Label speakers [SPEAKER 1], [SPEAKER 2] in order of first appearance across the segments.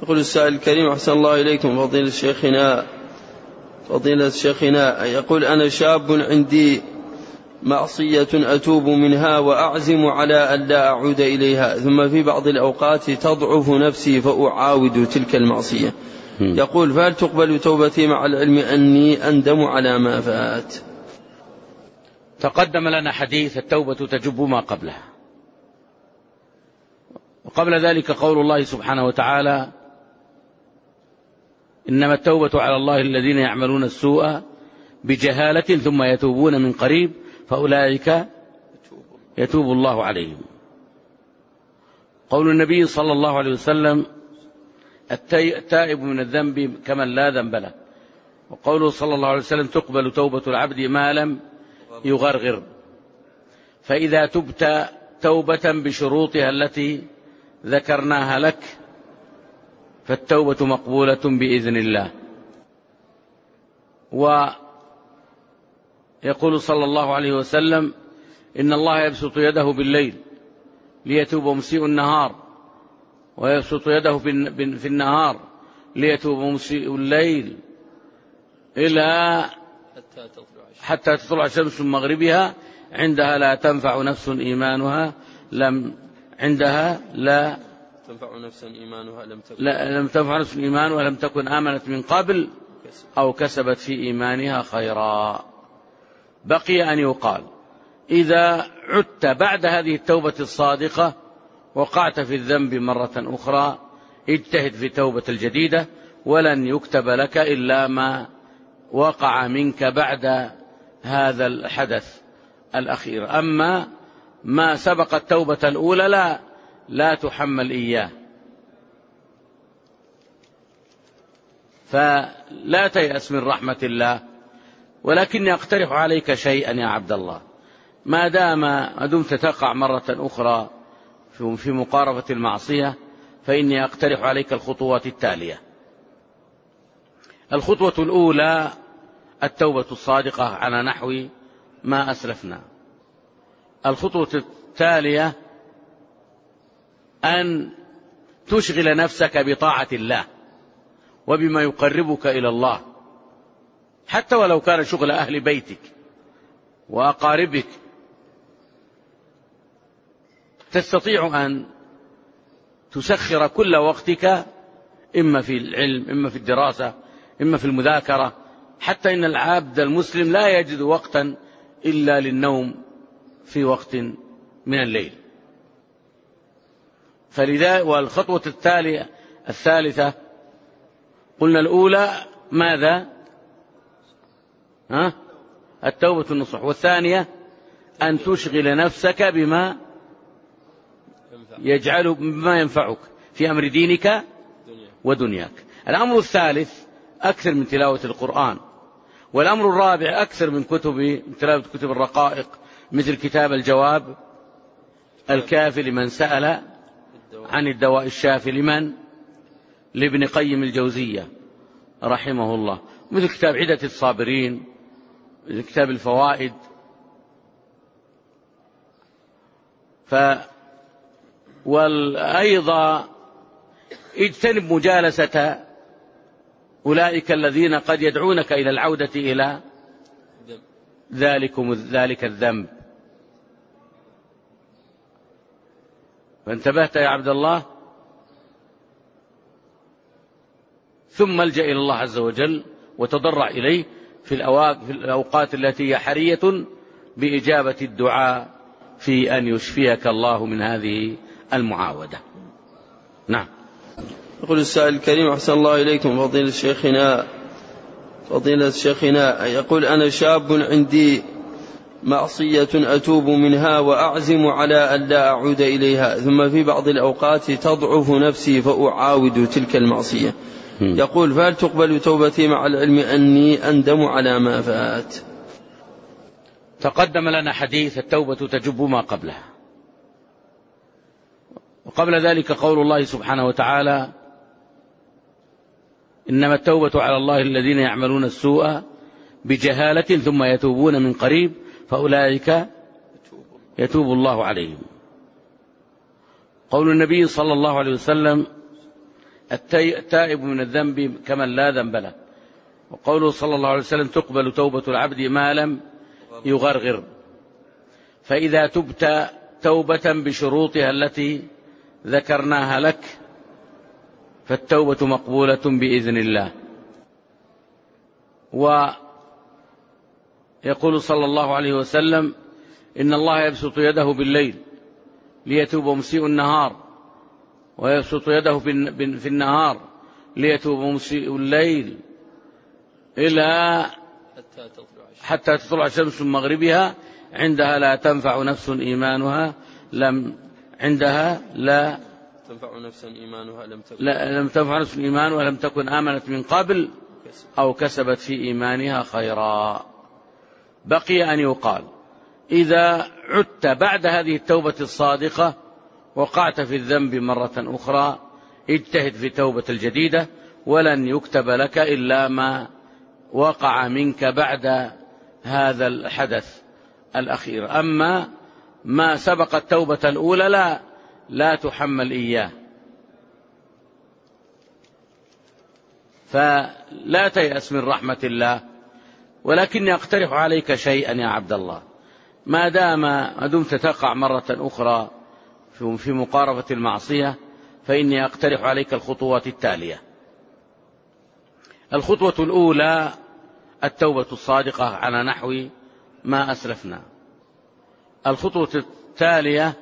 [SPEAKER 1] يقول السائل الكريم أحسن الله إليكم فضيلة شيخنا يقول أنا شاب عندي معصية أتوب منها وأعزم على أن لا أعود إليها، ثم في بعض الأوقات تضعف نفسي فأعاود تلك المعصية. يقول فهل تقبل توبتي مع العلم أني أندم على ما فات؟
[SPEAKER 2] تقدم لنا حديث التوبة تجب ما قبلها، وقبل ذلك قول الله سبحانه وتعالى إنما التوبة على الله الذين يعملون السوء بجهالة ثم يتوبون من قريب فأولئك يتوب الله عليهم. قول النبي صلى الله عليه وسلم التائب من الذنب كمن لا ذنب له، وقوله صلى الله عليه وسلم تقبل توبة العبد ما لم يغرغر. فإذا تبت توبة بشروطها التي ذكرناها لك فالتوبة مقبولة بإذن الله. ويقول صلى الله عليه وسلم إن الله يبسط يده بالليل ليتوب مسيء النهار، ويبسط يده في النهار ليتوب مسيء الليل إلى حتى تطلع الشمس من مغربها، عندها لا تنفع نفس إيمانها لم تنفع نفس إيمانها لم تكن آمنت من قبل أو كسبت في إيمانها خيرا. بقي أن يقال إذا عدت بعد هذه التوبة الصادقة وقعت في الذنب مرة أخرى اجتهد في توبة الجديدة، ولن يكتب لك إلا ما وقع منك بعد هذا الحدث الأخير. أما ما سبق التوبة الأولى لا تحمل إياه. فلا تيأس من رحمة الله، ولكني أقترح عليك شيئا يا عبد الله، ما دمت تقع مرة أخرى في مقاربة المعصية، فإني أقترح عليك الخطوات التالية. الخطوة الأولى التوبة الصادقة على نحو ما أسلفنا. الخطوة التالية أن تشغل نفسك بطاعة الله وبما يقربك إلى الله، حتى ولو كان شغل أهل بيتك وأقاربك. تستطيع أن تسخر كل وقتك إما في العلم، إما في الدراسة، إما في المذاكرة، حتى إن العبد المسلم لا يجد وقتا إلا للنوم في وقت من الليل. فلذا والخطوة الثالثة قلنا الأولى ماذا؟ التوبة النصوح. والثانية أن تشغل نفسك بما ينفعك في أمر دينك ودنياك. الأمر الثالث أكثر من تلاوة القرآن. والأمر الرابع أكثر من تلاوة كتب الرقائق، مثل كتاب الجواب الكافي لمن سأل عن الدواء الشافي لابن قيم الجوزية رحمه الله، مثل كتاب عدة الصابرين، مثل كتاب الفوائد. وأيضا اجتنب مجالسة أولئك الذين قد يدعونك إلى العودة إلى ذلك الذنب. فانتبهت يا عبد الله؟ ثم الجأ إلى الله عز وجل وتضرع إليه في الأوقات التي هي حرية بإجابة الدعاء في أن يشفيك الله من هذه المعاودة. نعم.
[SPEAKER 1] يقول السائل الكريم أحسن الله إليكم فضيلة شيخنا يقول أنا شاب عندي معصية أتوب منها وأعزم على أن لا أعود إليها، ثم في بعض الأوقات تضعف نفسي فأعاود تلك المعصية. يقول فهل تقبل توبتي مع العلم أني أندم على ما فات؟
[SPEAKER 2] تقدم لنا حديث التوبة تجب ما قبلها، وقبل ذلك قول الله سبحانه وتعالى إنما التوبة على الله الذين يعملون السوء بجهالة ثم يتوبون من قريب فأولئك يتوب الله عليهم. قول النبي صلى الله عليه وسلم التائب من الذنب كمن لا ذنب له. وقوله صلى الله عليه وسلم تقبل توبة العبد ما لم يغرغر. فإذا تبت توبة بشروطها التي ذكرناها لك فالتوبة مقبولة بإذن الله. ويقول صلى الله عليه وسلم إن الله يبسط يده بالليل ليتوب مسيء النهار، ويبسط يده في النهار ليتوب مسيء الليل إلى حتى تطلع الشمس من مغربها، عندها لا تنفع نفس إيمانها لم تنفع نفس إيمانها لم تكن آمنت من قبل أو كسبت في إيمانها خيرا. بقي أن يقال إذا عدت بعد هذه التوبة الصادقة وقعت في الذنب مرة أخرى اجتهد في توبة الجديدة، ولن يكتب لك إلا ما وقع منك بعد هذا الحدث الأخير. أما ما سبق التوبة الأولى لا تحمل إياه. فلا تيأس من رحمة الله، ولكني أقترح عليك شيئا يا عبد الله، ما دمت تقع مرة أخرى في مقارفة المعصية، فإني أقترح عليك الخطوات التالية. الخطوة الأولى التوبة الصادقة على نحو ما أسلفنا. الخطوة التالية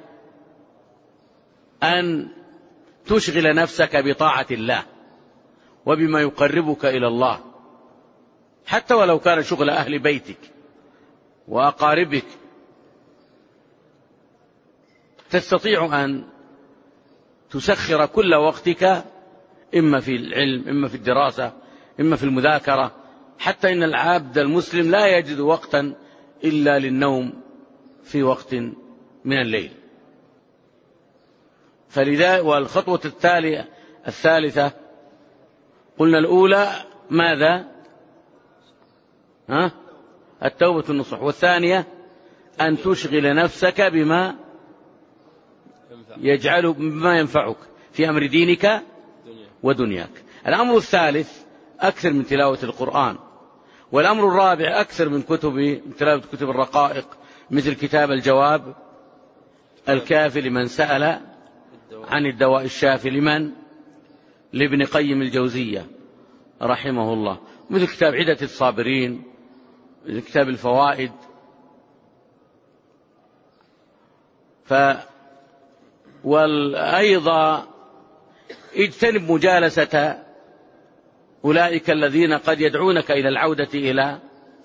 [SPEAKER 2] أن تشغل نفسك بطاعة الله وبما يقربك إلى الله، حتى ولو كان شغل أهل بيتك وأقاربك. تستطيع أن تسخر كل وقتك، إما في العلم، إما في الدراسة، إما في المذاكرة، حتى إن العبد المسلم لا يجد وقتا إلا للنوم في وقت من الليل. فلذا والخطوة الثالثة قلنا الأولى ماذا؟ التوبة النصوح. والثانية أن تشغل نفسك بما ينفعك في أمر دينك ودنياك. الأمر الثالث أكثر من تلاوة القرآن. والأمر الرابع أكثر من تلاوة كتب الرقائق، مثل كتاب الجواب الكافي لمن سأل عن الدواء الشافي لابن قيم الجوزية رحمه الله، مثل كتاب عدة الصابرين، مثل كتاب الفوائد. وأيضا اجتنب مجالسة أولئك الذين قد يدعونك إلى العودة إلى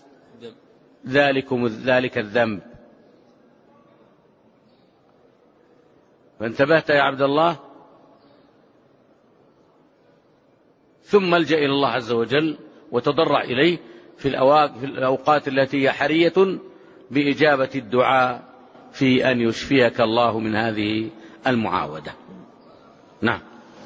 [SPEAKER 2] ذلك الذنب. فانتبهت يا عبد الله؟ ثم الجأ إلى الله عز وجل وتضرع إليه في الأوقات التي هي حرية بإجابة الدعاء في أن يشفيك الله من هذه المعاودة. نعم.